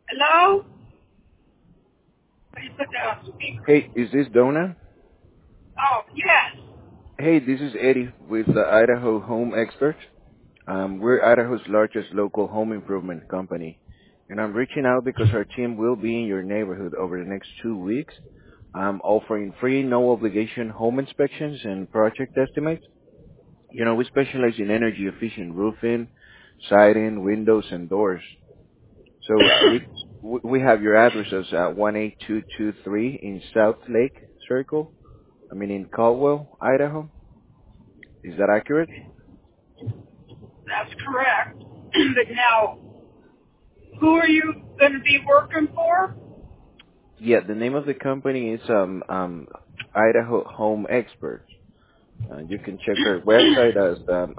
Hello? Please put that on speaker. Hey, is this Donna? Oh, yes. Hey, this is Eddie with the Idaho Home Expert. We're Idaho's largest local home improvement company, and I'm reaching out because our team will be in your neighborhood over the next 2 weeks. I'm offering free, no obligation home inspections and project estimates. We specialize in energy efficient roofing, siding, windows, and doors. So we have your address as 18223 in South Lake Circle. In Caldwell, Idaho. Is that accurate? That's correct. But now, who are you going to be working for? Yeah, the name of the company is Idaho Home Experts. You can check our website as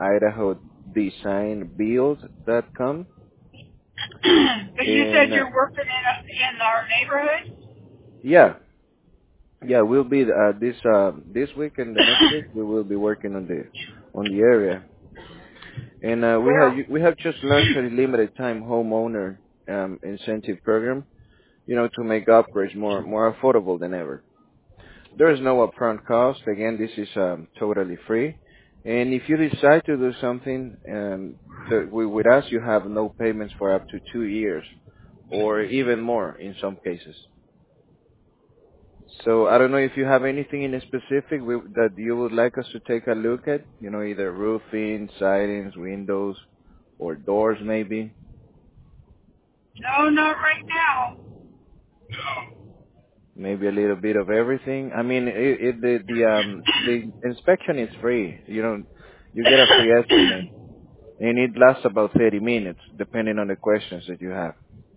idahodesignbuild.com. But you said And you're working in our neighborhood? yeah, we'll be this week and the next week we will be working on the area. And Where? we have just launched a limited time homeowner incentive program, to make upgrades more affordable than ever. There is no upfront cost. Again, this is totally free. And if you decide to do something with us, you have no payments for up to 2 years or even more in some cases. So I don't know if you have anything in specific that you would like us to take a look at, either roofing, sidings, windows, or doors maybe. No, not right now. Maybe a little bit of everything. The inspection is free. You get a free estimate, and it lasts about 30 minutes, depending on the questions that you have.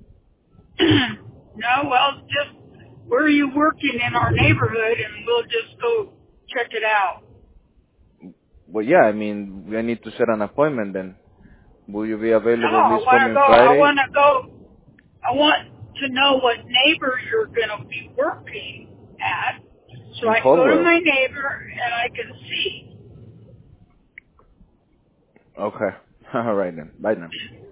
No, well, just where are you working in our neighborhood, and we'll just go check it out. Well, yeah, we need to set an appointment then. Will you be No, available I this want to coming go. Friday? I want to know what neighbor you're going to be working at, so In I can go to Caldwell. my neighbor and I can see. Okay. All right then. Bye now.